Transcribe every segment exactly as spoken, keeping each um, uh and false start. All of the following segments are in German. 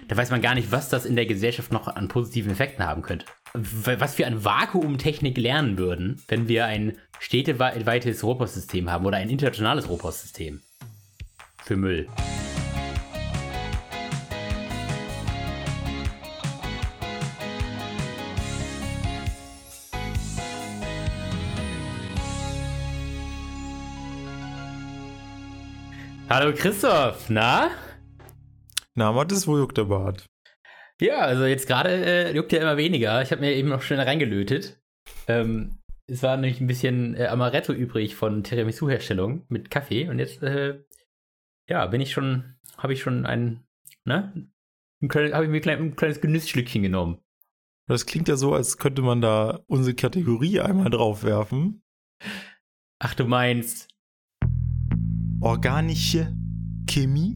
da weiß man gar nicht, was das in der Gesellschaft noch an positiven Effekten haben könnte. Was wir an Vakuumtechnik lernen würden, wenn wir ein städteweites Rohrpostsystem haben oder ein internationales Rohrpostsystem für Müll. Hallo Christoph, na? Na, Mathis, wo juckt der Bart? Ja, also jetzt gerade äh, juckt ja immer weniger. Ich habe mir eben noch schnell reingelötet. Ähm, es war nämlich ein bisschen äh, Amaretto übrig von Tiramisu-Herstellung mit Kaffee. Und jetzt, äh, ja, bin ich schon, habe ich schon ein, ne? Habe ich mir ein, klein, ein kleines Genussschlückchen genommen. Das klingt ja so, als könnte man da unsere Kategorie einmal draufwerfen. Ach, du meinst... Organische Chemie?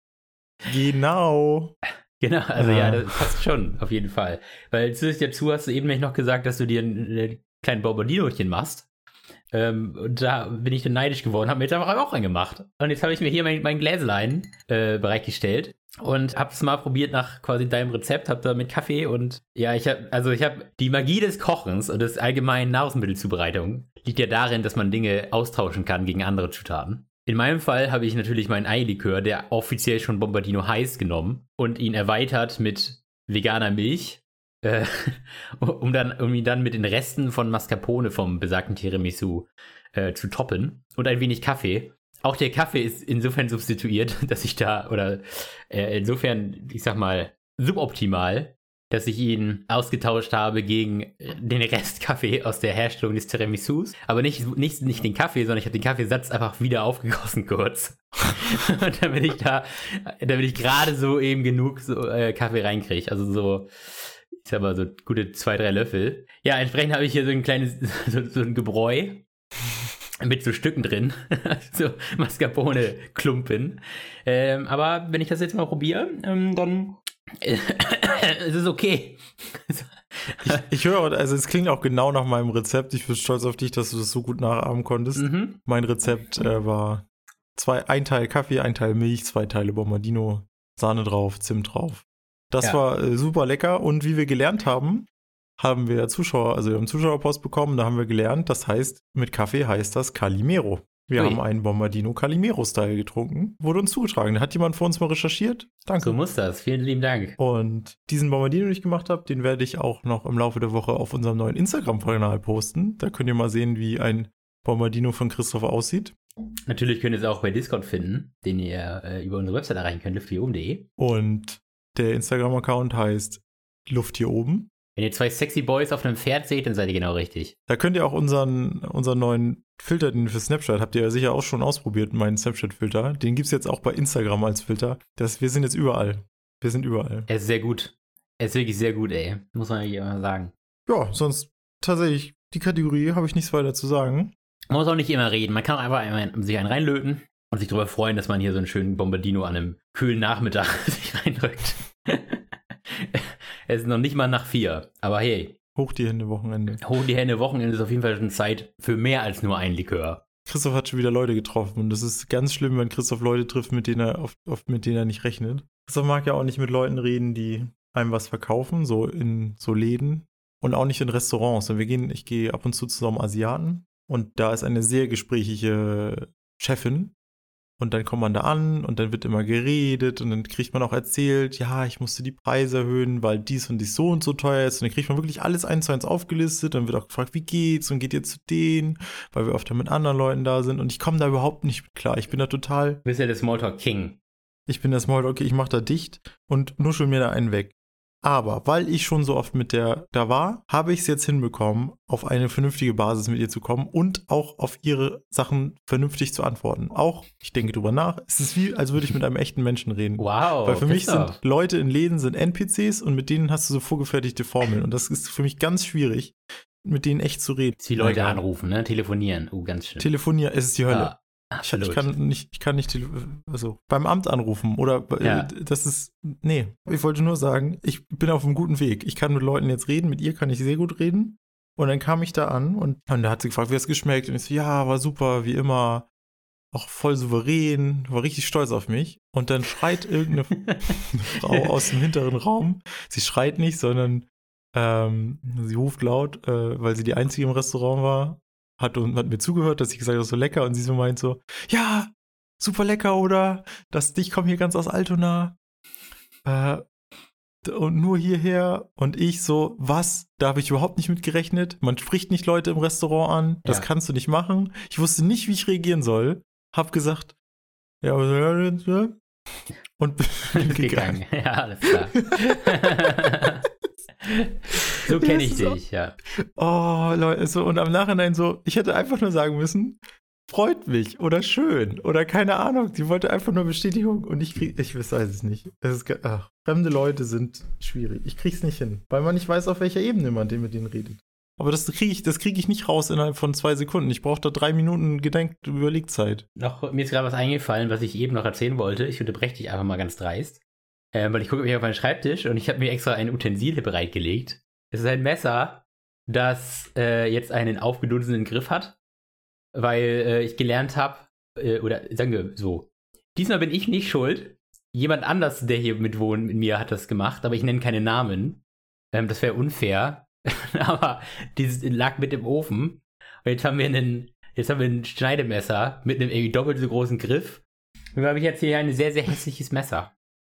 Genau. Genau, also ah. ja, das passt schon, auf jeden Fall. Weil zusätzlich dazu hast du eben nämlich noch gesagt, dass du dir ein, ein kleinen Bombardinochen machst. Ähm, und da bin ich dann neidisch geworden, habe mir jetzt einfach auch einen gemacht. Und jetzt habe ich mir hier mein, mein Gläslein äh, bereitgestellt und habe es mal probiert nach quasi deinem Rezept, habe da mit Kaffee und ja, ich habe, also ich habe die Magie des Kochens und des allgemeinen Nahrungsmittelzubereitung liegt ja darin, dass man Dinge austauschen kann gegen andere Zutaten. In meinem Fall habe ich natürlich meinen Eilikör, der offiziell schon Bombardino heißt, genommen und ihn erweitert mit veganer Milch, äh, um, dann, um ihn dann mit den Resten von Mascarpone vom besagten Tiramisu äh, zu toppen und ein wenig Kaffee. Auch der Kaffee ist insofern substituiert, dass ich da, oder äh, insofern, ich sag mal, suboptimal, dass ich ihn ausgetauscht habe gegen den Restkaffee aus der Herstellung des Tiramisus. Aber nicht, nicht, nicht den Kaffee, sondern ich habe den Kaffeesatz einfach wieder aufgegossen kurz. Und damit ich da, damit ich gerade so eben genug so, äh, Kaffee reinkriege. Also so, ich sag mal so gute zwei, drei Löffel. Ja, entsprechend habe ich hier so ein kleines, so, so ein Gebräu mit so Stücken drin. So Mascarpone-Klumpen. Ähm, aber wenn ich das jetzt mal probiere, ähm, dann... es ist okay. ich, ich höre, also es klingt auch genau nach meinem Rezept. Ich bin stolz auf dich, dass du das so gut nachahmen konntest. Mhm. Mein Rezept äh, war zwei, ein Teil Kaffee, ein Teil Milch, zwei Teile Bombardino, Sahne drauf, Zimt drauf. Das ja. war äh, super lecker und wie wir gelernt haben, haben wir Zuschauer, also wir haben Zuschauerpost bekommen, da haben wir gelernt, das heißt, mit Kaffee heißt das Calimero. Wir Ui. haben einen Bombardino Calimero-Style getrunken. Wurde uns zugetragen. Hat jemand vor uns mal recherchiert? Danke. So muss das. Vielen lieben Dank. Und diesen Bombardino, den ich gemacht habe, den werde ich auch noch im Laufe der Woche auf unserem neuen Instagram-Kanal posten. Da könnt ihr mal sehen, wie ein Bombardino von Christoph aussieht. Natürlich könnt ihr es auch bei Discord finden, den ihr äh, über unsere Website erreichen könnt, luft hier oben punkt de. Und der Instagram-Account heißt Luft hier oben. Wenn ihr zwei sexy Boys auf einem Pferd seht, dann seid ihr genau richtig. Da könnt ihr auch unseren, unseren neuen Filter, den für Snapchat, habt ihr ja sicher auch schon ausprobiert, meinen Snapchat-Filter. Den gibt es jetzt auch bei Instagram als Filter. Das, wir sind jetzt überall. Wir sind überall. Er ist sehr gut. Er ist wirklich sehr gut, ey. Muss man eigentlich immer sagen. Ja, sonst tatsächlich, die Kategorie habe ich nichts weiter zu sagen. Man muss auch nicht immer reden. Man kann auch einfach einen, sich einen reinlöten und sich darüber freuen, dass man hier so einen schönen Bombardino an einem kühlen Nachmittag sich reindrückt. Es ist noch nicht mal nach vier, aber hey. Hoch die Hände, Wochenende. Hoch die Hände, Wochenende ist auf jeden Fall schon Zeit für mehr als nur ein Likör. Christoph hat schon wieder Leute getroffen und das ist ganz schlimm, wenn Christoph Leute trifft, mit denen er oft, oft mit denen er nicht rechnet. Christoph mag ja auch nicht mit Leuten reden, die einem was verkaufen, so in so Läden und auch nicht in Restaurants. Und wir gehen, ich gehe ab und zu zusammen Asiaten und da ist eine sehr gesprächige Chefin. Und dann kommt man da an und dann wird immer geredet und dann kriegt man auch erzählt, ja, ich musste die Preise erhöhen, weil dies und dies so und so teuer ist. Und dann kriegt man wirklich alles eins zu eins aufgelistet. Dann wird auch gefragt, wie geht's und geht ihr zu denen, weil wir öfter mit anderen Leuten da sind. Und ich komme da überhaupt nicht mit klar. Ich bin da total... Du bist ja der Smalltalk King. Ich bin der Smalltalk, ich mach da dicht und nuschel mir da einen weg. Aber weil ich schon so oft mit der da war, habe ich es jetzt hinbekommen, auf eine vernünftige Basis mit ihr zu kommen und auch auf ihre Sachen vernünftig zu antworten. Auch, ich denke drüber nach, es ist wie, als würde ich mit einem echten Menschen reden. Wow. Weil für mich sind Leute in Läden sind N P Cs und mit denen hast du so vorgefertigte Formeln. Und das ist für mich ganz schwierig, mit denen echt zu reden. Die Leute ja, anrufen, ne? Telefonieren. Uh, ganz schön. Telefonieren, es ist die Hölle. Ja. Ich, ich kann nicht, ich kann nicht, tele- also beim Amt anrufen oder Ja. das ist, nee, ich wollte nur sagen, ich bin auf einem guten Weg. Ich kann mit Leuten jetzt reden, mit ihr kann ich sehr gut reden. Und dann kam ich da an und, und da hat sie gefragt, wie es geschmeckt und ich so, ja, war super, wie immer. auch voll souverän, war richtig stolz auf mich. Und dann schreit irgendeine Frau aus dem hinteren Raum. Sie schreit nicht, sondern ähm, sie ruft laut, äh, weil sie die Einzige im Restaurant war, hat, und, hat mir zugehört, dass ich gesagt habe, das ist so lecker. Und sie so meint so, ja, super lecker, oder? Das, ich komme hier ganz aus Altona. Äh, und nur hierher. Und ich so, was? Da habe ich überhaupt nicht mit gerechnet. Man spricht nicht Leute im Restaurant an. Das Ja. kannst du nicht machen. Ich wusste nicht, wie ich reagieren soll. Hab gesagt, ja, was ja, und bin gegangen. gegangen. Ja, alles klar. So kenne ich dich, ja. Oh, Leute, so, und am Nachhinein so, ich hätte einfach nur sagen müssen, freut mich oder schön oder keine Ahnung. Die wollte einfach nur Bestätigung und ich krieg, ich weiß es nicht. Es ist, ach, fremde Leute sind schwierig. Ich krieg's nicht hin, weil man nicht weiß, auf welcher Ebene man mit denen redet. Aber das kriege ich, das kriege ich nicht raus innerhalb von zwei Sekunden. Ich brauche da drei Minuten Gedenk- Überlegzeit. Noch, mir ist gerade was eingefallen, was ich eben noch erzählen wollte. Ich unterbreche dich einfach mal ganz dreist. Ähm, weil ich gucke mich auf meinen Schreibtisch und ich habe mir extra ein Utensil bereitgelegt. Es ist ein Messer, das äh, jetzt einen aufgedunsenen Griff hat, weil äh, ich gelernt habe, äh, oder sagen wir so, diesmal bin ich nicht schuld. Jemand anders, der hier mitwohnt mit mir, hat das gemacht, aber ich nenne keine Namen. Ähm, das wäre unfair. Aber dieses lag mit im Ofen. Und jetzt haben wir einen, jetzt haben wir ein Schneidemesser mit einem irgendwie doppelt so großen Griff. Und dann habe ich jetzt hier ein sehr, sehr hässliches Messer.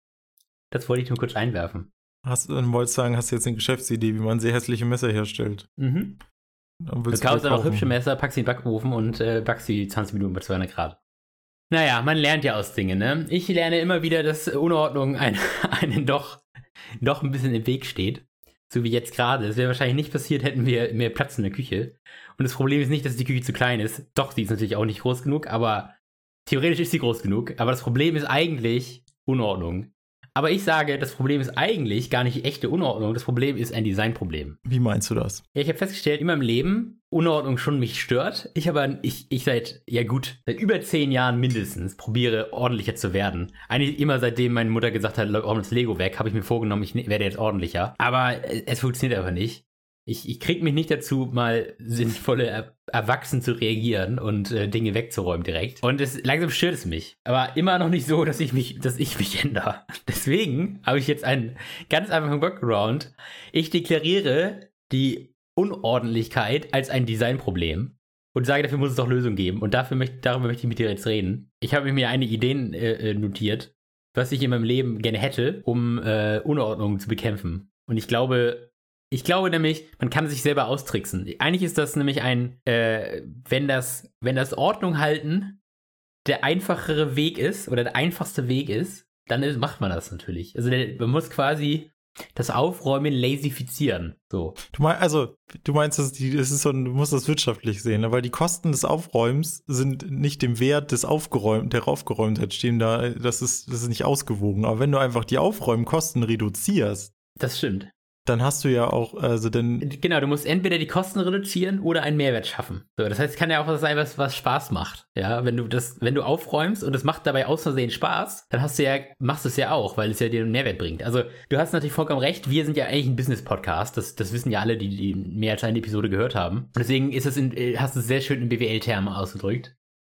Das wollte ich nur kurz einwerfen. Hast, dann wolltest du sagen, hast du jetzt eine Geschäftsidee, wie man sehr hässliche Messer herstellt. Mhm. Dann Du willst kaufst dir einfach kaufen. hübsche Messer, packst sie in den Backofen und äh, backst sie zwanzig Minuten bei zweihundert Grad. Naja, man lernt ja aus Dingen, ne? Ich lerne immer wieder, dass Unordnung ein, einen doch, doch ein bisschen im Weg steht. So wie jetzt gerade. Das wäre wahrscheinlich nicht passiert, hätten wir mehr Platz in der Küche. Und das Problem ist nicht, dass die Küche zu klein ist. Doch, sie ist natürlich auch nicht groß genug, aber theoretisch ist sie groß genug. Aber das Problem ist eigentlich Unordnung. Aber ich sage, das Problem ist eigentlich gar nicht echte Unordnung. Das Problem ist ein Designproblem. Wie meinst du das? Ja, ich habe festgestellt, in meinem Leben, Unordnung schon mich stört. Ich aber, ich, ich seit, ja gut, seit über zehn Jahren mindestens probiere, ordentlicher zu werden. Eigentlich immer seitdem meine Mutter gesagt hat, räum das Lego weg, habe ich mir vorgenommen, ich werde jetzt ordentlicher. Aber es funktioniert einfach nicht. Ich, ich krieg mich nicht dazu, mal sinnvolle er Erwachsene zu reagieren und äh, Dinge wegzuräumen direkt. Und es, langsam stört es mich. Aber immer noch nicht so, dass ich mich, dass ich mich ändere. Deswegen habe ich jetzt einen ganz einfachen Workaround. Ich deklariere die Unordentlichkeit als ein Designproblem und sage, dafür muss es doch Lösungen geben. Und dafür möchte, darüber möchte ich mit dir jetzt reden. Ich habe mir einige Ideen äh, notiert, was ich in meinem Leben gerne hätte, um äh, Unordnung zu bekämpfen. Und ich glaube, ich glaube nämlich, man kann sich selber austricksen. Eigentlich ist das nämlich ein, äh, wenn das, wenn das Ordnung halten der einfachere Weg ist oder der einfachste Weg ist, dann ist, macht man das natürlich. Also der, man muss quasi das Aufräumen lazifizieren. So. Du meinst, also, du meinst, dass die, das ist so ein, du musst das wirtschaftlich sehen, ne? Weil die Kosten des Aufräumens sind nicht dem Wert des Aufgeräumt, der Aufgeräumtheit stehen da, das ist, das ist nicht ausgewogen. Aber wenn du einfach die Aufräumkosten reduzierst, Das stimmt. dann hast du ja auch, also dann. Genau, du musst entweder die Kosten reduzieren oder einen Mehrwert schaffen. So, das heißt, es kann ja auch was sein, was, was Spaß macht. Ja, wenn du das, wenn du aufräumst und es macht dabei aus Versehen Spaß, dann hast du ja, machst du es ja auch, weil es ja dir einen Mehrwert bringt. Also, du hast natürlich vollkommen recht, wir sind ja eigentlich ein Business-Podcast. Das, das wissen ja alle, die, die mehr als eine Episode gehört haben. Und deswegen ist es in, hast du es sehr schön in B W L-Termen ausgedrückt.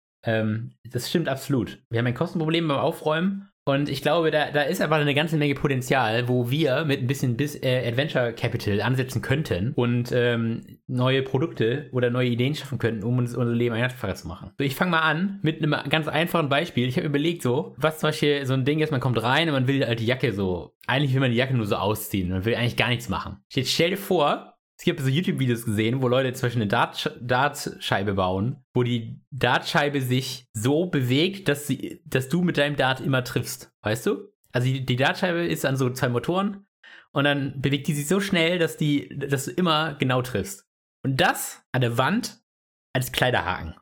Ähm, das stimmt absolut. Wir haben ein Kostenproblem beim Aufräumen. Und ich glaube, da, da ist aber eine ganze Menge Potenzial, wo wir mit ein bisschen Bis, äh, Adventure Capital ansetzen könnten und ähm, neue Produkte oder neue Ideen schaffen könnten, um uns unser Leben einfacher zu machen. So, ich fange mal an mit einem ganz einfachen Beispiel. Ich habe überlegt so, was zum Beispiel so ein Ding ist, man kommt rein und man will halt die Jacke so, eigentlich will man die Jacke nur so ausziehen, man will eigentlich gar nichts machen. Jetzt stell dir vor, ich habe so YouTube-Videos gesehen, wo Leute zum Beispiel eine Dart- Dartscheibe bauen, wo die Dartscheibe sich so bewegt, dass, sie, dass du mit deinem Dart immer triffst. Weißt du? Also die, die Dartscheibe ist an so zwei Motoren und dann bewegt die sich so schnell, dass, die, dass du immer genau triffst. Und das an der Wand als Kleiderhaken.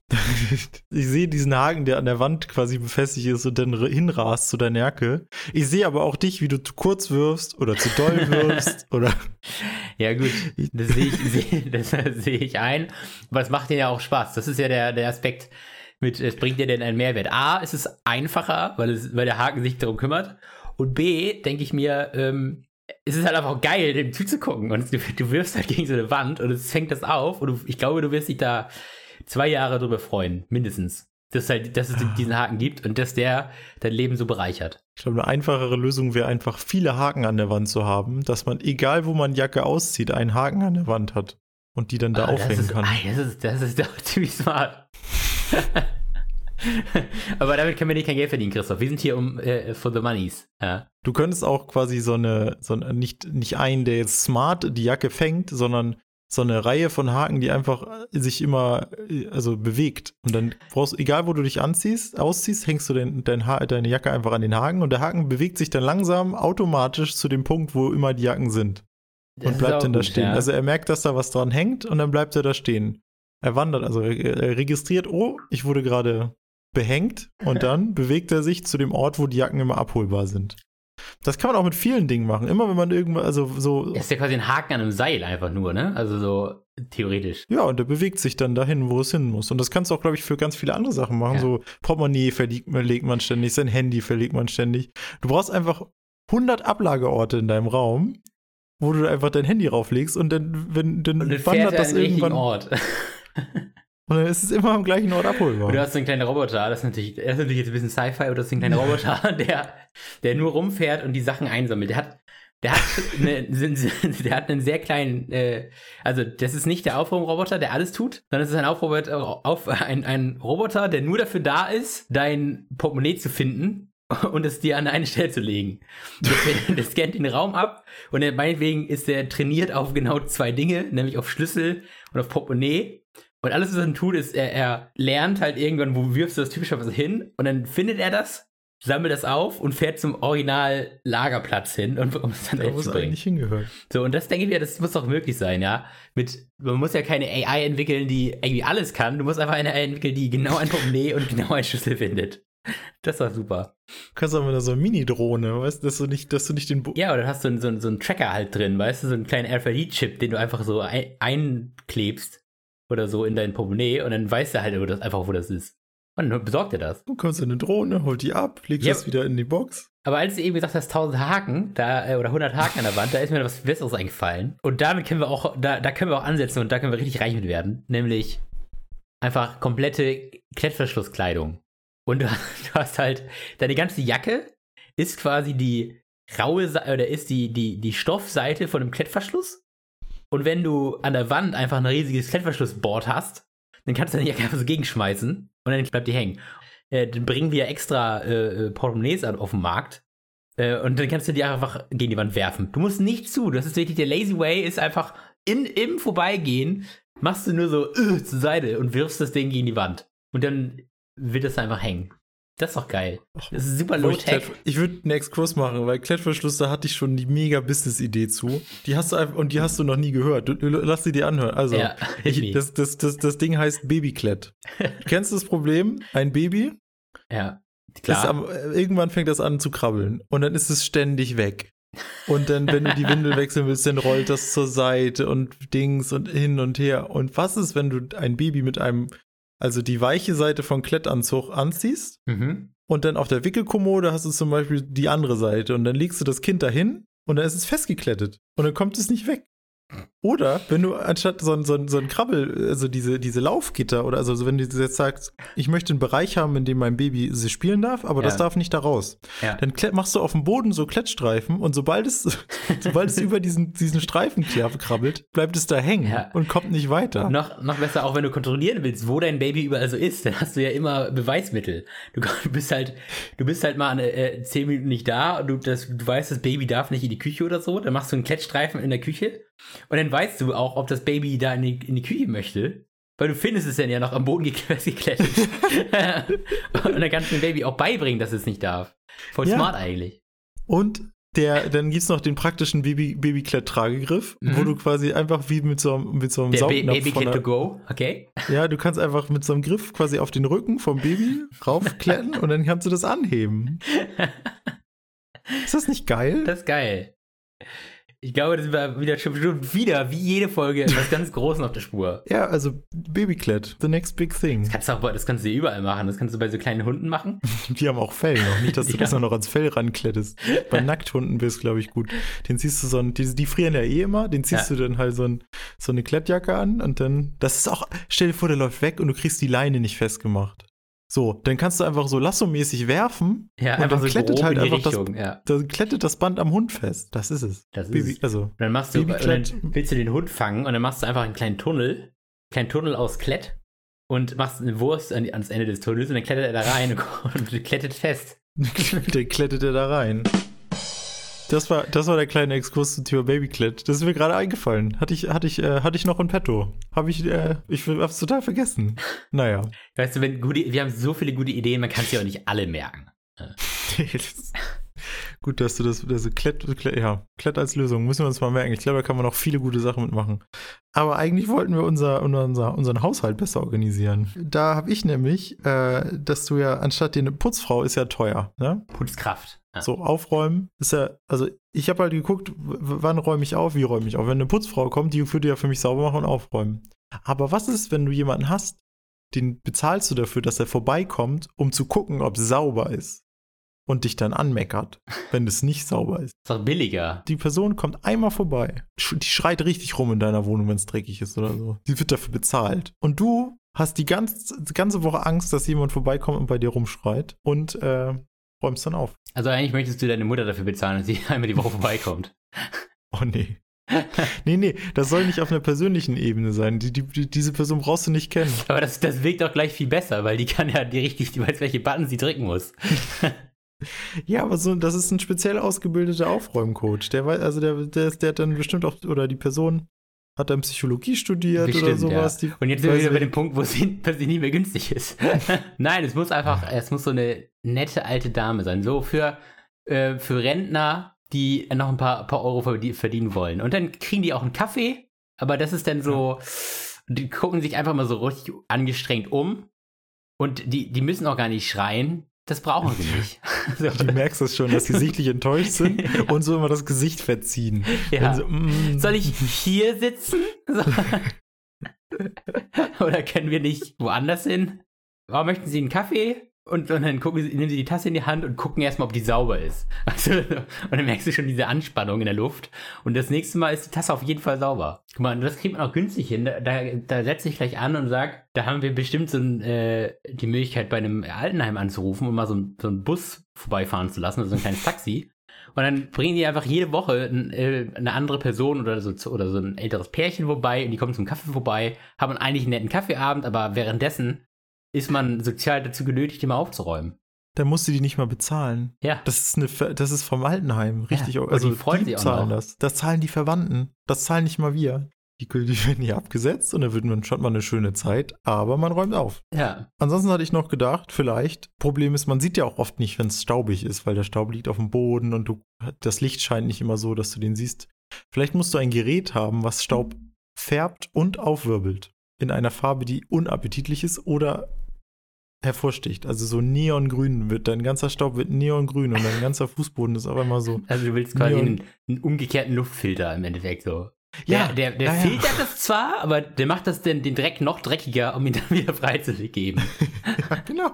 Ich sehe diesen Haken, der an der Wand quasi befestigt ist und dann hinrast zu deiner Jacke. Ich sehe aber auch dich, wie du zu kurz wirfst oder zu doll wirfst oder. Ja gut, das sehe ich, seh, das sehe ich ein. Aber es macht dir ja auch Spaß. Das ist ja der, der Aspekt mit, es bringt dir denn einen Mehrwert. A, es ist einfacher, weil, es, weil der Haken sich darum kümmert. Und B, denke ich mir, ähm, es ist halt einfach geil, dem zuzugucken. Und du, du wirfst halt gegen so eine Wand und es fängt das auf. Und du, ich glaube, du wirst dich da zwei Jahre drüber freuen, mindestens. dass, halt, dass es diesen Haken gibt und dass der dein Leben so bereichert. Ich glaube, eine einfachere Lösung wäre einfach, viele Haken an der Wand zu haben, dass man, egal wo man Jacke auszieht, einen Haken an der Wand hat und die dann da oh, aufhängen das ist, kann. Ah, das, ist, das ist doch ziemlich smart. Aber damit können wir nicht kein Geld verdienen, Christoph. Wir sind hier um äh, for the moneys. Ja. Du könntest auch quasi so eine, so eine nicht, nicht einen, der jetzt smart die Jacke fängt, sondern so eine Reihe von Haken, die einfach sich immer also bewegt. Und dann brauchst du, egal wo du dich anziehst, ausziehst, hängst du den, dein ha- deine Jacke einfach an den Haken und der Haken bewegt sich dann langsam automatisch zu dem Punkt, wo immer die Jacken sind. Das und bleibt dann da gut, stehen. Ja. Also er merkt, dass da was dran hängt und dann bleibt er da stehen. Er wandert, also er registriert, oh, ich wurde gerade behängt und dann bewegt er sich zu dem Ort, wo die Jacken immer abholbar sind. Das kann man auch mit vielen Dingen machen. Immer wenn man irgendwann, also so. Das ist ja quasi ein Haken an einem Seil einfach nur, ne? Also so theoretisch. Ja, und der bewegt sich dann dahin, wo es hin muss. Und das kannst du auch, glaube ich, für ganz viele andere Sachen machen. Ja. So Portemonnaie verlegt, verlegt man ständig, sein Handy verlegt man ständig. Du brauchst einfach hundert Ablageorte in deinem Raum, wo du einfach dein Handy rauflegst und dann, wenn, dann, und dann wandert fährt das er an den irgendwann. richtigen Ort. Und dann ist es immer am gleichen Ort abholbar. Und du hast so einen kleinen Roboter, das ist natürlich, das ist natürlich jetzt ein bisschen Sci-Fi, aber das ist ein kleiner Roboter, der, der nur rumfährt und die Sachen einsammelt. Der hat, der hat, eine, der hat einen sehr kleinen, äh, also das ist nicht der Aufräumroboter, der alles tut, sondern es ist ein, Aufroboter, auf, ein, ein Roboter, der nur dafür da ist, dein Portemonnaie zu finden und es dir an eine Stelle zu legen. Der, der scannt den Raum ab und der, meinetwegen ist der trainiert auf genau zwei Dinge, nämlich auf Schlüssel und auf Portemonnaie. Und alles, was er dann tut, ist, er, er lernt halt irgendwann, wo wirfst du das typischerweise hin und dann findet er das, sammelt das auf und fährt zum Original-Lagerplatz hin, und, um es dann da muss eigentlich hingehört. So, und das denke ich mir, das muss doch möglich sein, ja. Mit, man muss ja keine A I entwickeln, die irgendwie alles kann. Du musst einfach eine A I entwickeln, die genau ein Portemonnaie und genau einen Schlüssel findet. Das ist doch super. Du kannst auch mit so einer Mini-Drohne, weißt du, dass du nicht, dass du nicht den Bo- Ja, oder du hast so, so, so einen Tracker halt drin, weißt du, so einen kleinen R F I D-Chip, den du einfach so ein, einklebst oder so in dein Portemonnaie und dann weiß er halt wo das, einfach, wo das ist. Und dann besorgt er das. Du kommst in eine Drohne, holt die ab, legst Yep. das wieder in die Box. Aber als du eben gesagt hast, tausend Haken da, äh, oder hundert Haken an der Wand, da ist mir was Besseres eingefallen. Und damit können wir auch, da, da können wir auch ansetzen und da können wir richtig reich mit werden. Nämlich einfach komplette Klettverschlusskleidung. Und du, du hast halt, deine ganze Jacke ist quasi die raue Seite, oder ist die, die, die Stoffseite von einem Klettverschluss. Und wenn du an der Wand einfach ein riesiges Klettverschlussboard hast, dann kannst du deine Jacke einfach so gegenschmeißen und dann bleibt die hängen. Äh, dann bringen wir extra äh, Portemonnaies auf den Markt äh, und dann kannst du die einfach gegen die Wand werfen. Du musst nicht zu. Das ist wirklich, der Lazy Way ist einfach in, im Vorbeigehen, machst du nur so äh, zur Seite und wirfst das Ding gegen die Wand. Und dann wird das einfach hängen. Das ist doch geil. Das ist super low-tech. Ich, ich würde einen Exkurs machen, weil Klettverschluss, da hatte ich schon die mega Business-Idee zu. Die hast du einfach, und die hast du noch nie gehört. Du, du, lass sie dir anhören. Also, ja, ich, das, das, das, das Ding heißt Babyklett. Du kennst das Problem? Ein Baby ja, klar. Ist am, irgendwann fängt das an zu krabbeln und dann ist es ständig weg. Und dann, wenn du die Windel wechseln willst, dann rollt das zur Seite und Dings und hin und her. Und was ist, wenn du ein Baby mit einem, also die weiche Seite von Klettanzug anziehst Mhm. und dann auf der Wickelkommode hast du zum Beispiel die andere Seite und dann legst du das Kind dahin und dann ist es festgeklettet und dann kommt es nicht weg. Oder wenn du anstatt so ein, so ein, so ein Krabbel, also diese, diese Laufgitter oder also wenn du jetzt sagst, ich möchte einen Bereich haben, in dem mein Baby sie spielen darf, aber Ja. das darf nicht da raus. Ja. Dann klett, machst du auf dem Boden so Klettstreifen und sobald es, sobald es über diesen, diesen Streifen krabbelt, bleibt es da hängen Ja. und kommt nicht weiter. Noch, noch besser, auch wenn du kontrollieren willst, wo dein Baby überall so ist, dann hast du ja immer Beweismittel. Du, du bist halt, du bist halt mal äh, zehn Minuten nicht da und du, das, du weißt, das Baby darf nicht in die Küche oder so, dann machst du einen Klettstreifen in der Küche und dann weißt du auch, ob das Baby da in die, in die Küche möchte. Weil du findest es dann ja noch am Boden geklettert. Und dann kannst du dem Baby auch beibringen, dass es nicht darf. Voll Ja. smart eigentlich. Und der, dann gibt's noch den praktischen Baby, Babyklettragegriff, Mhm. wo du quasi einfach wie mit so einem, mit so einem Der ba Saugnapf Baby von Klet der, to go, okay? ja, du kannst einfach mit so einem Griff quasi auf den Rücken vom Baby raufklettern und dann kannst du das anheben. Ist das nicht geil? Das ist geil. Ich glaube, das war wieder schon wieder, wie jede Folge, was ganz Großes auf der Spur. Ja, also Babyklett, the next big thing. Das kannst du auch, das kannst du überall machen. Das kannst du bei so kleinen Hunden machen. Die haben auch Fell noch. Nicht, dass du Ja. das noch ans Fell ranklettest. Bei Nackthunden wäre es, glaube ich, gut. Den ziehst du so ein, die, die frieren ja eh immer, den ziehst Ja. du dann halt so, ein, so eine Klettjacke an und dann, das ist auch, stell dir vor, der läuft weg und du kriegst die Leine nicht festgemacht. So, dann kannst du einfach so lassomäßig werfen. Ja, und einfach dann so klettet grob halt in die einfach Richtung, das, ja. dann klettet das Band am Hund fest. Das ist es. Das ist Baby, es. also, Und dann machst du, und Babyklett. dann willst du den Hund fangen und dann machst du einfach einen kleinen Tunnel, kleinen Tunnel aus Klett und machst eine Wurst an, ans Ende des Tunnels und dann klettert er da rein und, und klettet fest. Der klettet er da rein. Das war, das war der kleine Exkurs zum Thema Babyklett. Das ist mir gerade eingefallen. Hatte ich, hatte ich, äh, hatte ich noch in petto. Habe ich, äh, ich hab's total vergessen. Naja. Weißt du, wenn gute, wir haben so viele gute Ideen, man kann es ja auch nicht alle merken. Gut, dass du das, also Klett, Klett, ja, Klett als Lösung, müssen wir uns mal merken. Ich glaube, da kann man noch viele gute Sachen mitmachen. Aber eigentlich wollten wir unser, unser, unseren Haushalt besser organisieren. Da habe ich nämlich, äh, dass du ja, anstatt dir eine Putzfrau ist ja teuer, ne? Putzkraft. Ja. So, aufräumen ist ja, also ich habe halt geguckt, w- wann räume ich auf, wie räume ich auf. Wenn eine Putzfrau kommt, die würde ja für mich sauber machen und aufräumen. Aber was ist, wenn du jemanden hast, den bezahlst du dafür, dass er vorbeikommt, um zu gucken, ob es sauber ist und dich dann anmeckert, wenn es nicht sauber ist. Ist doch billiger. Die Person kommt einmal vorbei, sch- die schreit richtig rum in deiner Wohnung, wenn es dreckig ist oder so. Die wird dafür bezahlt. Und du hast die ganze, die ganze Woche Angst, dass jemand vorbeikommt und bei dir rumschreit und äh, räumst dann auf. Also eigentlich möchtest du deine Mutter dafür bezahlen, dass sie einmal die Woche vorbeikommt. Oh nee. Nee, nee, das soll nicht auf einer persönlichen Ebene sein. Die, die, die, diese Person brauchst du nicht kennen. Aber das, das wirkt auch gleich viel besser, weil die kann ja die richtig, die weiß, welche Button sie drücken muss. Ja, aber so, das ist ein speziell ausgebildeter Aufräumcoach. Der weiß, also der, der, ist, der hat dann bestimmt auch, oder die Person hat dann Psychologie studiert Bestimmt, oder sowas. ja. Die, Und jetzt sind wir weiß wieder bei ich- dem Punkt, wo sie, wo sie nicht mehr günstig ist. Nein, es muss einfach, es muss so eine nette alte Dame sein. So für, äh, für Rentner, die noch ein paar, paar Euro verdien- verdienen wollen. Und dann kriegen die auch einen Kaffee, aber das ist dann so, die gucken sich einfach mal so richtig angestrengt um. Und die, die müssen auch gar nicht schreien. Das brauchen sie nicht. So. Du merkst das schon, dass sie sichtlich enttäuscht sind Ja. und so immer das Gesicht verziehen. Ja. Wenn so, mm, Soll ich hier sitzen? So. Oder können wir nicht woanders hin? Warum möchten Sie einen Kaffee? Und, und dann gucken sie, nehmen sie die Tasse in die Hand und gucken erstmal, ob die sauber ist. Also, und dann merkst du schon diese Anspannung in der Luft. Und das nächste Mal ist die Tasse auf jeden Fall sauber. Guck mal, das kriegt man auch günstig hin. Da, da, da setze ich gleich an und sag, da haben wir bestimmt so ein, äh, die Möglichkeit, bei einem Altenheim anzurufen und mal so, ein, so einen Bus vorbeifahren zu lassen, oder so ein kleines Taxi. Und dann bringen die einfach jede Woche ein, äh, eine andere Person oder so, oder so ein älteres Pärchen vorbei und die kommen zum Kaffee vorbei, haben eigentlich einen netten Kaffeeabend, aber währenddessen ist man sozial dazu genötigt, immer aufzuräumen. dann musst du die nicht mal bezahlen. Ja. Das ist, eine, Ver- das ist vom Altenheim, richtig. Ja, und also die freuen sich auch zahlen noch. das. Das zahlen die Verwandten. Das zahlen nicht mal wir. Die, die werden hier abgesetzt und dann wird man schon mal eine schöne Zeit, aber man räumt auf. Ja. Ansonsten hatte ich noch gedacht, vielleicht, Problem ist, man sieht ja auch oft nicht, wenn es staubig ist, weil der Staub liegt auf dem Boden und du, das Licht scheint nicht immer so, dass du den siehst. Vielleicht musst du ein Gerät haben, was Staub färbt und aufwirbelt. In einer Farbe, die unappetitlich ist oder hervorsticht. Also so neongrün wird, dein ganzer Staub wird neongrün und dein ganzer Fußboden ist auf einmal so. Also du willst quasi Neon. einen, einen umgekehrten Luftfilter im Endeffekt so. Ja, Der, der, der ja, ja. filtert das zwar, aber der macht das den, den Dreck noch dreckiger, um ihn dann wieder freizugeben. Ja, genau.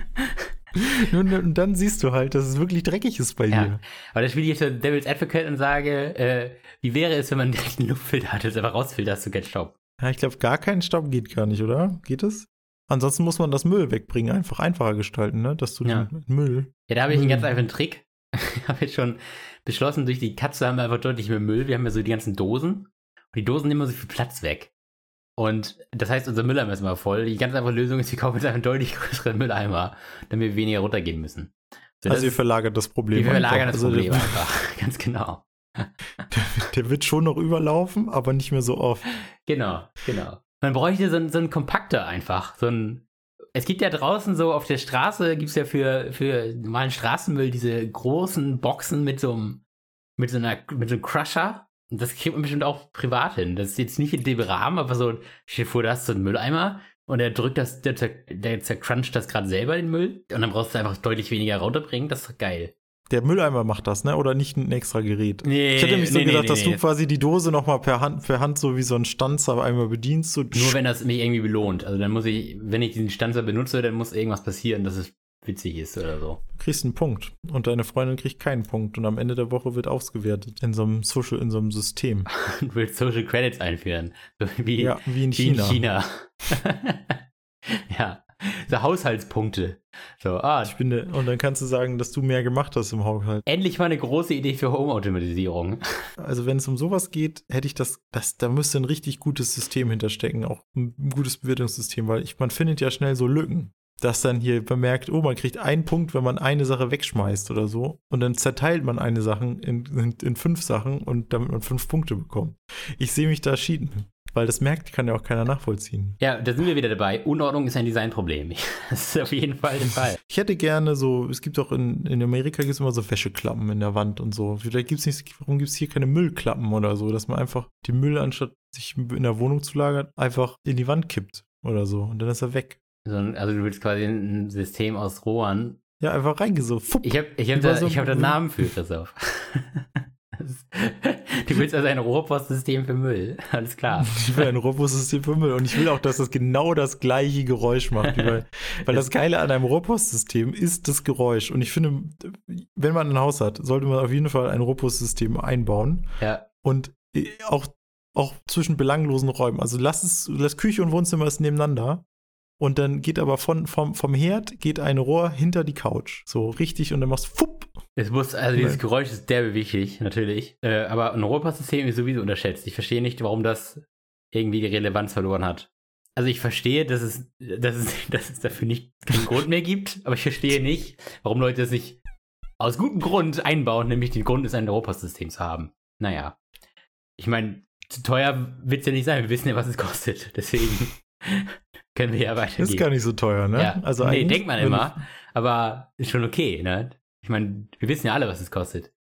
Und, und dann siehst du halt, dass es wirklich dreckig ist bei Ja. dir. Aber da spiele ich jetzt so Devil's Advocate und sage, äh, wie wäre es, wenn man direkt einen Luftfilter hat, das einfach rausfiltert, hast du keinen Staub. Ja, ich glaube, gar kein Staub geht gar nicht, oder? Geht es? Ansonsten muss man das Müll wegbringen, einfach einfacher gestalten, ne? Dass du Ja. den Müll. Ja, da habe ich einen Müll. ganz einfachen Trick. Ich habe jetzt schon beschlossen, durch die Katze haben wir einfach deutlich mehr Müll. Wir haben ja so die ganzen Dosen. Und die Dosen nehmen so viel Platz weg. Und das heißt, unser Mülleimer ist immer voll. Die ganz einfache Lösung ist, wir kaufen jetzt einen deutlich größeren Mülleimer, damit wir weniger runtergehen müssen. So, Also das ihr ist- verlagert das Problem. wir verlagern das einfach. Problem Also einfach. Ganz genau. der, der wird schon noch überlaufen, aber nicht mehr so oft. Genau, genau. Man bräuchte so, einen- so einen Kompakter einfach. So ein, es gibt ja draußen so auf der Straße, gibt es ja für, für normalen Straßenmüll diese großen Boxen mit so einem, mit so einer, mit so einem Crusher. Und das kriegt man bestimmt auch privat hin. Das ist jetzt nicht in dem Rahmen, aber so, stell dir vor, da hast du so einen Mülleimer und der drückt das, der, zer- der zercruncht das gerade selber, den Müll. Und dann brauchst du einfach deutlich weniger runterbringen. Das ist doch geil. Der Mülleimer macht das, ne? Oder nicht ein extra Gerät? Nee, Ich hätte mich so nee, nee, gedacht, nee, dass nee. du quasi die Dose nochmal per Hand, per Hand so wie so ein Stanzer einmal bedienst. So Nur wenn das mich irgendwie belohnt. Also dann muss ich, wenn ich diesen Stanzer benutze, dann muss irgendwas passieren, dass es witzig ist oder so. Du kriegst einen Punkt und deine Freundin kriegt keinen Punkt und am Ende der Woche wird ausgewertet in so einem Social, in so einem System. Und will Social Credits einführen. So wie, Ja, wie in wie China. in China. Ja. so Haushaltspunkte. So, ah, Ich bin, und dann kannst du sagen, dass du mehr gemacht hast im Haushalt. endlich mal eine große Idee für Home-Automatisierung. Also wenn es um sowas geht, hätte ich das, das, da müsste ein richtig gutes System hinterstecken, auch ein gutes Bewertungssystem, weil ich, man findet ja schnell so Lücken, dass dann hier bemerkt, oh, man kriegt einen Punkt, wenn man eine Sache wegschmeißt oder so, und dann zerteilt man eine Sache in, in, in fünf Sachen und damit man fünf Punkte bekommt. Ich sehe mich da schieden, weil das merkt, kann ja auch keiner nachvollziehen. Ja, da sind wir wieder dabei. Unordnung ist ein Designproblem. Das ist auf jeden Fall der Fall. Ich hätte gerne so, es gibt auch in, in Amerika gibt es immer so Wäscheklappen in der Wand und so. Vielleicht gibt es nicht, warum gibt es hier keine Müllklappen oder so, dass man einfach den Müll, anstatt sich in der Wohnung zu lagern, einfach in die Wand kippt oder so und dann ist er weg. So, also du willst quasi ein System aus Rohren. Ja, einfach reingesucht. Fupp. Ich habe ich hab Über da, so- ich hab da einen Namen für, Christoph. Du willst also ein Rohrpostsystem für Müll. Alles klar. Ich will ein Rohrpostsystem für Müll und ich will auch, dass das genau das gleiche Geräusch macht. wie Weil, weil das Geile an einem Rohrpostsystem ist das Geräusch. Und ich finde, wenn man ein Haus hat, sollte man auf jeden Fall ein Rohrpostsystem einbauen. Ja. Und auch, auch zwischen belanglosen Räumen. Also lass es, lass Küche und Wohnzimmer ist nebeneinander. Und dann geht aber von, vom, vom Herd geht ein Rohr hinter die Couch. So richtig und dann machst du fupp. Es muss, also dieses Nein. Geräusch ist derbe wichtig, natürlich. Äh, aber ein Rohrpostsystem ist sowieso unterschätzt. Ich verstehe nicht, warum das irgendwie die Relevanz verloren hat. Also ich verstehe, dass es, dass es, dass es dafür nicht keinen Grund mehr gibt, aber ich verstehe nicht, warum Leute es nicht aus gutem Grund einbauen, nämlich den Grund ist, ein Rohrpostsystem zu haben. Naja. Ich meine, zu teuer wird es ja nicht sein. Wir wissen ja, was es kostet. Deswegen können wir ja weitergehen. Das ist gar nicht so teuer, ne? Ja. Also nee, eigentlich, denkt man wenn- immer, aber ist schon okay, ne? Ich meine, wir wissen ja alle, was es kostet.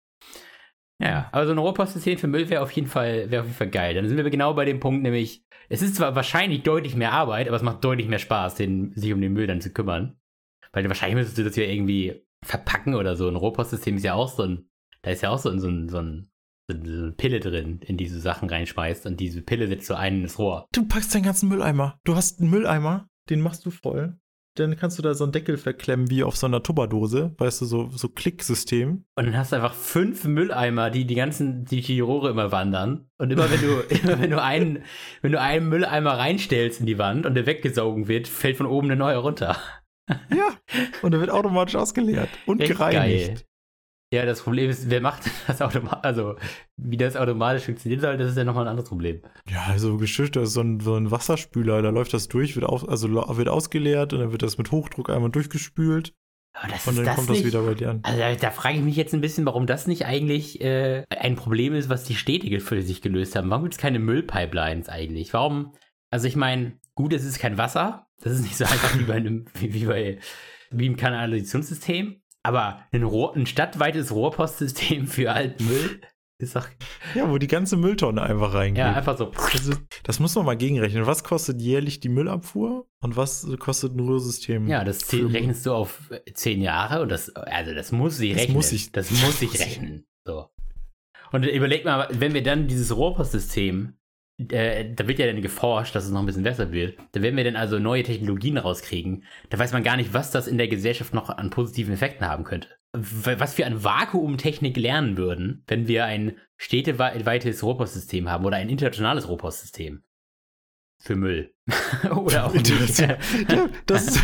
Ja, aber so ein Rohrpostsystem für Müll wäre auf jeden Fall, wäre auf jeden Fall geil. Dann sind wir genau bei dem Punkt, nämlich, es ist zwar wahrscheinlich deutlich mehr Arbeit, aber es macht deutlich mehr Spaß, den, sich um den Müll dann zu kümmern. Weil wahrscheinlich müsstest du das ja irgendwie verpacken oder so. Ein Rohrpostsystem ist ja auch so ein, da ist ja auch so ein, so ein, so ein so eine Pille drin, in die du Sachen reinschmeißt und diese Pille setzt du ein in das Rohr. Du packst deinen ganzen Mülleimer. Du hast einen Mülleimer, den machst du voll. Dann kannst du da so einen Deckel verklemmen wie auf so einer Tupperdose, weißt du, so, so Klicksystem. Und dann hast du einfach fünf Mülleimer, die die ganzen, die, die Rohre immer wandern. Und immer wenn du, immer wenn du einen, wenn du einen Mülleimer reinstellst in die Wand und der weggesaugen wird, fällt von oben eine neue runter. Ja. Und der wird automatisch ausgeleert und Echt gereinigt. geil. Ja, das Problem ist, wer macht das automatisch, also wie das automatisch funktionieren soll, das ist ja nochmal ein anderes Problem. Ja, also Geschirr, das ist so ein, so ein Wasserspüler, da läuft das durch, wird, auf, also lo- wird ausgeleert und dann wird das mit Hochdruck einmal durchgespült Aber das und ist dann das kommt nicht, das wieder bei dir an. Also da, da frage ich mich jetzt ein bisschen, warum das nicht eigentlich äh, ein Problem ist, was die Städte für sich gelöst haben. Warum gibt es keine Müllpipelines eigentlich? Warum, also ich meine, gut, es ist kein Wasser, das ist nicht so einfach wie bei einem, wie, wie bei, wie im Kanalisationssystem, aber ein, Rohr, ein stadtweites Rohrpostsystem für alten Müll ist doch, Ja, wo die ganze Mülltonne einfach reingeht. ja, einfach so. Das, ist, das muss man mal gegenrechnen. Was kostet jährlich die Müllabfuhr und was kostet ein Rührsystem? Ja, das zäh- rechnest du auf zehn Jahre und das, also das muss sich Das rechnen. muss ich- das muss sich rechnen. So. Und überleg mal, wenn wir dann dieses Rohrpostsystem, äh, da wird ja dann geforscht, dass es noch ein bisschen besser wird, da werden wir dann also neue Technologien rauskriegen, da weiß man gar nicht, was das in der Gesellschaft noch an positiven Effekten haben könnte. W- Was wir an Vakuumtechnik lernen würden, wenn wir ein städteweites Rohrpostsystem haben oder ein internationales Rohrpostsystem. Für Müll. Oder auch nicht. Ja, das ist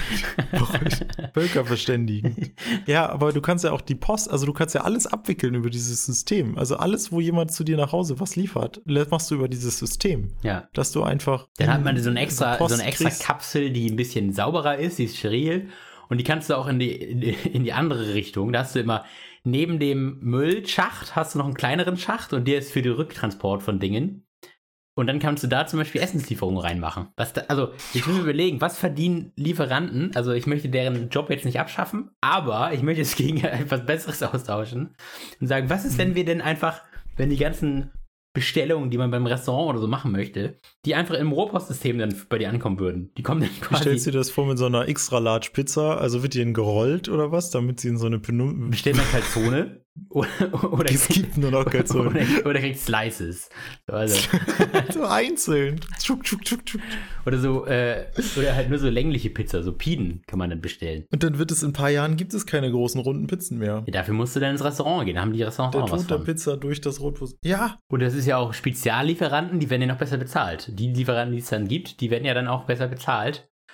völkerverständigend. Ja, aber du kannst ja auch die Post, also du kannst ja alles abwickeln über dieses System. Also alles, wo jemand zu dir nach Hause was liefert, machst du über dieses System. Ja. Dass du einfach. Dann hat man so, ein extra, Post so eine extra kriegst. Kapsel, die ein bisschen sauberer ist, die ist steril. Und die kannst du auch in die, in die, in die andere Richtung. Da hast du immer neben dem Müllschacht hast du noch einen kleineren Schacht und der ist für den Rücktransport von Dingen. Und dann kannst du da zum Beispiel Essenslieferungen reinmachen. Was da, also, ich will mir überlegen, was verdienen Lieferanten? Also, ich möchte deren Job jetzt nicht abschaffen, aber ich möchte es gegen etwas Besseres austauschen und sagen, was ist, wenn wir denn einfach, wenn die ganzen Bestellungen, die man beim Restaurant oder so machen möchte, die einfach im Rohrpostsystem dann bei dir ankommen würden. Die kommen dann Wie quasi. stellst du dir das vor mit so einer extra large Pizza? Also wird die denn gerollt oder was, damit sie in so eine Penum Bestellt man Calzone oder, oder, Es gibt nur noch Calzone. oder, oder kriegt Slices. Also, so einzeln. Tschuk, tschuk, tschuk, tschuk. oder so, äh, oder halt nur so längliche Pizza, so Piden kann man dann bestellen. Und dann wird es in ein paar Jahren, gibt es keine großen runden Pizzen mehr. Ja, dafür musst du dann ins Restaurant gehen, da haben die Restaurants Der auch was Tod der von. Pizza durch das Rotwurst. Ja, Und das ist ja auch Speziallieferanten, die werden ja noch besser bezahlt. Die Lieferanten, die es dann gibt, die werden ja dann auch besser bezahlt.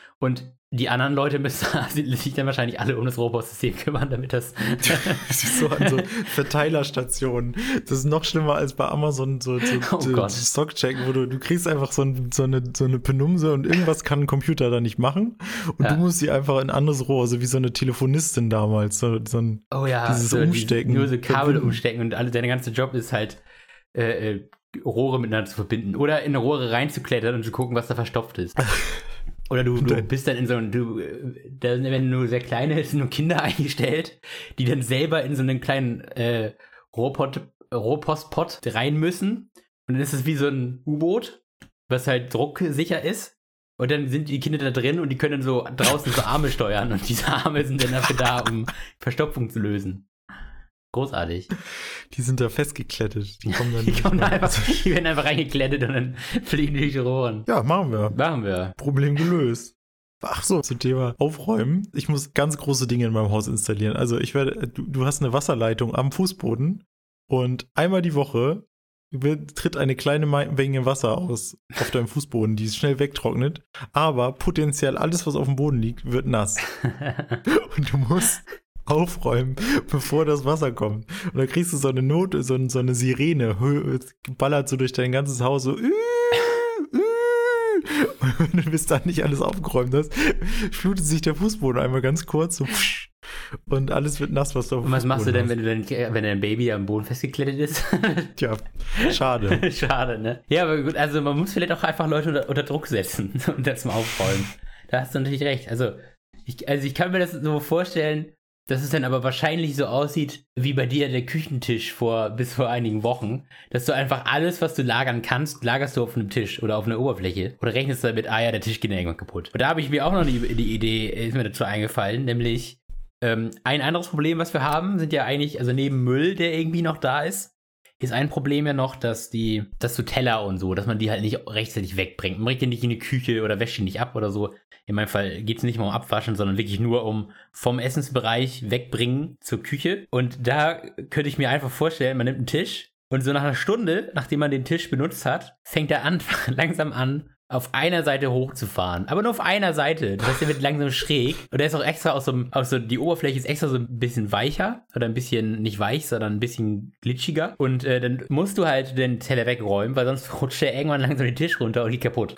Und die anderen Leute müssen sich dann wahrscheinlich alle um das Robotsystem kümmern, damit das. Das ist so an so Verteilerstationen. Das ist noch schlimmer als bei Amazon, so, so, Oh so Gott. Stockcheck, wo du, du kriegst einfach so, ein, so, eine, so eine Penumse und irgendwas kann ein Computer da nicht machen. Und Ja. du musst sie einfach in ein anderes Rohr, so wie so eine Telefonistin damals, so, so ein, Oh ja, dieses so Umstecken. Die, nur so Kabel verbinden. umstecken und alle, dein ganzer Job ist halt, äh, äh, Rohre miteinander zu verbinden. Oder in Rohre reinzuklettern und zu gucken, was da verstopft ist. Oder du, du bist dann in so einem, du, da sind, wenn du nur sehr kleine, sind nur Kinder eingestellt, die dann selber in so einen kleinen äh, Rohpot, Rohpostpot rein müssen. Und dann ist es wie so ein U-Boot, was halt drucksicher ist. Und dann sind die Kinder da drin und die können dann so draußen so Arme steuern. Und diese Arme sind dann dafür da, um Verstopfung zu lösen. Großartig. Die sind da festgeklettet. Die kommen dann Die, nicht kommen da mehr. einfach, die werden einfach reingeklettet und dann fliegen die durch die Rohren. Ja, machen wir. Machen wir. Problem gelöst. Ach so, zum Thema Aufräumen. Ich muss ganz große Dinge in meinem Haus installieren. Also ich werde, du, du hast eine Wasserleitung am Fußboden und einmal die Woche wird, tritt eine kleine Menge Wasser aus auf deinem Fußboden, die es schnell wegtrocknet. Aber potenziell alles, was auf dem Boden liegt, wird nass. Und du musst aufräumen, bevor das Wasser kommt. Und dann kriegst du so eine Note, so, so eine Sirene, es ballert so durch dein ganzes Haus so. Und wenn du bis dann nicht alles aufgeräumt hast, flutet sich der Fußboden einmal ganz kurz so und alles wird nass, was du auf dem Und was machst du denn, hast. wenn du dein, wenn dein Baby am Boden festgeklettet ist? Tja, schade. Schade, ne? Ja, aber gut, also man muss vielleicht auch einfach Leute unter, unter Druck setzen und das mal aufräumen. Da hast du natürlich recht. Also ich, also ich kann mir das so vorstellen, dass es dann aber wahrscheinlich so aussieht, wie bei dir der Küchentisch vor bis vor einigen Wochen, dass du einfach alles, was du lagern kannst, lagerst du auf einem Tisch oder auf einer Oberfläche oder rechnest damit, ah ja, der Tisch geht irgendwann kaputt. Und da habe ich mir auch noch die, die Idee, ist mir dazu eingefallen, nämlich ähm, ein anderes Problem, was wir haben, sind ja eigentlich, also neben Müll, der irgendwie noch da ist, ist ein Problem ja noch, dass die, dass so Teller und so, dass man die halt nicht rechtzeitig wegbringt. Man bringt die nicht in die Küche oder wäscht die nicht ab oder so. In meinem Fall geht es nicht mal um Abwaschen, sondern wirklich nur um vom Essensbereich wegbringen zur Küche. Und da könnte ich mir einfach vorstellen, man nimmt einen Tisch und so nach einer Stunde, nachdem man den Tisch benutzt hat, fängt er an, langsam an, auf einer Seite hochzufahren. Aber nur auf einer Seite. Das heißt, er wird langsam schräg. Und er ist auch extra aus so, aus so, die Oberfläche ist extra so ein bisschen weicher. Oder ein bisschen, nicht weich, sondern ein bisschen glitschiger. Und äh, dann musst du halt den Teller wegräumen, weil sonst rutscht er irgendwann langsam den Tisch runter und geht kaputt.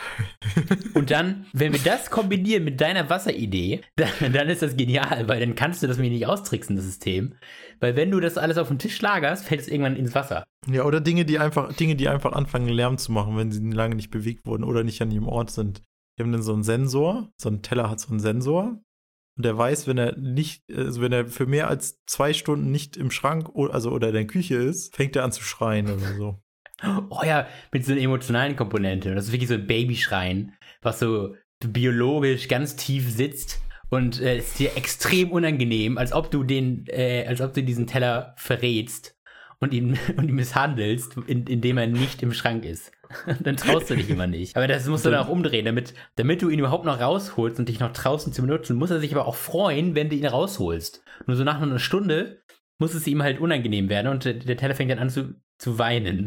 Und dann, wenn wir das kombinieren mit deiner Wasseridee, dann, dann ist das genial, weil dann kannst du das mir nicht austricksen, das System. Weil wenn du das alles auf den Tisch lagerst, fällt es irgendwann ins Wasser. Ja, oder Dinge, die einfach, Dinge, die einfach anfangen, Lärm zu machen, wenn sie lange nicht bewegt wurden oder nicht an ihrem Ort sind. Die haben dann so einen Sensor, so ein Teller hat so einen Sensor und der weiß, wenn er nicht, also wenn er für mehr als zwei Stunden nicht im Schrank, also oder in der Küche ist, fängt er an zu schreien oder so. Oh ja, mit so einer emotionalen Komponente. Das ist wirklich so ein Babyschreien, was so biologisch ganz tief sitzt und äh, ist dir extrem unangenehm, als ob du den, äh, als ob du diesen Teller verrätst und ihn, und ihn misshandelst, in, indem er nicht im Schrank ist. Dann traust du dich immer nicht. Aber das musst du dann auch umdrehen, damit, damit du ihn überhaupt noch rausholst und dich noch draußen zu benutzen, muss er sich aber auch freuen, wenn du ihn rausholst. Nur so nach einer Stunde muss es ihm halt unangenehm werden und der, der Teller fängt dann an zu, zu weinen.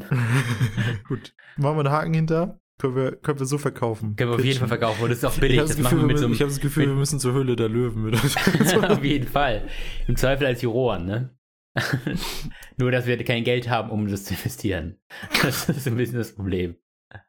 Gut, machen wir einen Haken hinter. Können wir, können wir so verkaufen. Können wir auf jeden Fall verkaufen und das ist auch Ich billig. habe Das das, machen wir Gefühl, mit so wir- einem, ich hab das Gefühl, mit- wir müssen zur Höhle der Löwen. Mit auf jeden Fall. Im Zweifel als Juroren, ne? Nur, dass wir kein Geld haben, um das zu investieren. Das ist ein bisschen das Problem.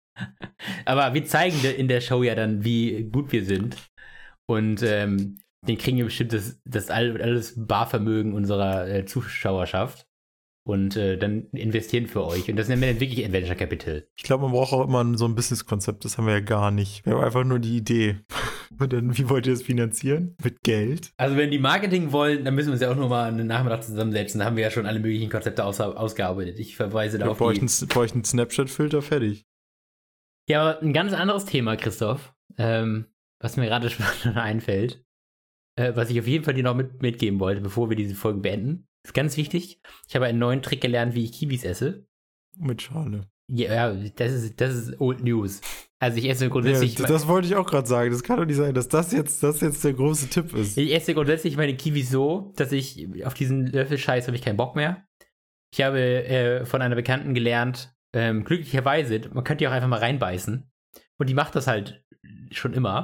Aber wir zeigen in der Show ja dann, wie gut wir sind. Und ähm, den kriegen wir bestimmt das, das all, alles Barvermögen unserer äh, Zuschauerschaft. Und äh, dann investieren für euch. Und das nennen wir dann wirklich Adventure Capital. Ich glaube, man braucht auch immer so ein Business-Konzept. Das haben wir ja gar nicht. Wir haben einfach nur die Idee. Und dann, wie wollt ihr das finanzieren? Mit Geld? Also wenn die Marketing wollen, dann müssen wir uns ja auch nur mal einen Nachmittag zusammensetzen. Da haben wir ja schon alle möglichen Konzepte aus, ausgearbeitet. Ich verweise da Ja, auf bei, euch die... ein, bei euch ein Snapchat-Filter, fertig. Ja, aber ein ganz anderes Thema, Christoph, ähm, was mir gerade schon einfällt, äh, was ich auf jeden Fall dir noch mit, mitgeben wollte, bevor wir diese Folge beenden. Ist ganz wichtig. Ich habe einen neuen Trick gelernt, wie ich Kiwis esse. Mit Schale. Ja, das ist, das ist Old News. Also ich esse Ja, grundsätzlich... das, das wollte ich auch gerade sagen. Das kann doch nicht sein, dass das jetzt, das jetzt der große Tipp ist. Ich esse grundsätzlich meine Kiwis so, dass ich auf diesen Löffelscheiß habe ich keinen Bock mehr. Ich habe äh, von einer Bekannten gelernt, ähm, glücklicherweise, man könnte die auch einfach mal reinbeißen. Und die macht das halt schon immer.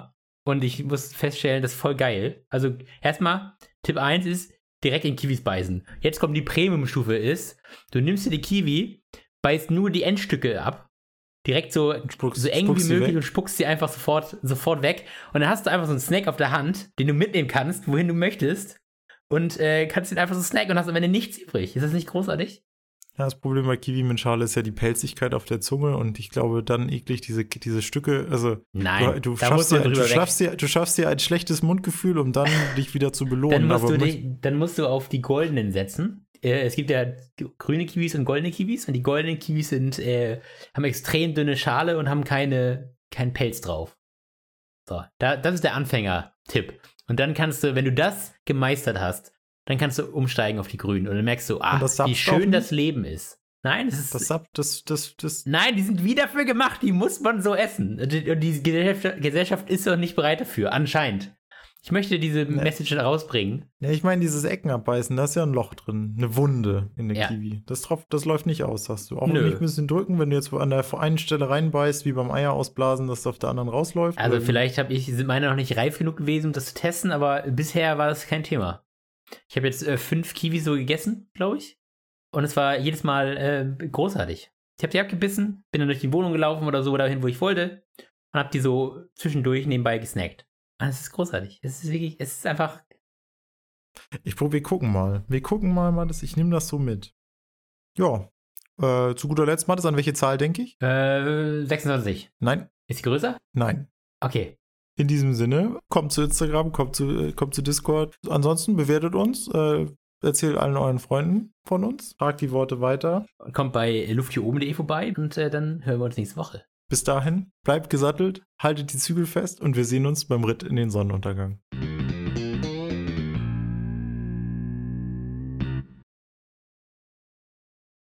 Und ich muss feststellen, das ist voll geil. Also erstmal, Tipp eins ist, direkt in Kiwis beißen. Jetzt kommt die Premium-Stufe ist, du nimmst dir die Kiwi, beißt nur die Endstücke ab, direkt so, Spuckst, so eng wie möglich und spuckst sie einfach sofort, sofort weg. Und dann hast du einfach so einen Snack auf der Hand, den du mitnehmen kannst, wohin du möchtest. Und äh, kannst den einfach so snacken und hast am Ende nichts übrig. Ist das nicht großartig? Ja, das Problem bei Kiwi mit Schale ist ja die Pelzigkeit auf der Zunge und ich glaube, dann eklig diese, diese Stücke, also Nein, du, du, da schaffst musst du dir, du, drüber schaffst dir, du schaffst dir ein schlechtes Mundgefühl, um dann dich wieder zu belohnen. Dann musst, aber du möcht- die, dann musst du auf die goldenen setzen. Äh, es gibt ja grüne Kiwis und goldene Kiwis und die goldenen Kiwis sind, äh, haben extrem dünne Schale und haben keine, keinen Pelz drauf. So, da, das ist der Anfänger-Tipp. Und dann kannst du, wenn du das gemeistert hast, dann kannst du umsteigen auf die grünen und dann merkst du, ah, das wie sapft auch schön nicht? das Leben ist. Nein, das ist. Das, Sap- das, das, das, Nein, die sind wie dafür gemacht, die muss man so essen. Und die, und die Gesellschaft, Gesellschaft ist doch nicht bereit dafür, anscheinend. Ich möchte diese Nee. Message rausbringen. ja, ich meine, dieses Ecken abbeißen, da ist ja ein Loch drin, eine Wunde in der Ja. Kiwi. Das, tropft, das läuft nicht aus, sagst du. Auch Nö. nicht ein bisschen drücken, wenn du jetzt an der einen Stelle reinbeißt, wie beim Eier ausblasen, dass es auf der anderen rausläuft. Also oder wie? vielleicht habe ich, sind meine noch nicht reif genug gewesen, um das zu testen, aber bisher war das kein Thema. Ich habe jetzt äh, fünf Kiwi so gegessen, glaube ich. Und es war jedes Mal äh, großartig. Ich habe die abgebissen, bin dann durch die Wohnung gelaufen oder so, dahin, wo ich wollte. Und habe die so zwischendurch nebenbei gesnackt. Und es ist großartig. Es ist wirklich, es ist einfach. Ich prob, wir gucken mal. Wir gucken mal, mal das, ich nehme das so mit. Ja. Äh, zu guter Letzt, Mathis, an welche Zahl denke ich? Äh, sechsundzwanzig. Nein, Ist sie größer? nein. Okay. In diesem Sinne, kommt zu Instagram, kommt zu, äh, kommt zu Discord. Ansonsten bewertet uns, äh, erzählt allen euren Freunden von uns, tragt die Worte weiter. Kommt bei luft hier oben punkt de vorbei und äh, dann hören wir uns nächste Woche. Bis dahin, bleibt gesattelt, haltet die Zügel fest und wir sehen uns beim Ritt in den Sonnenuntergang.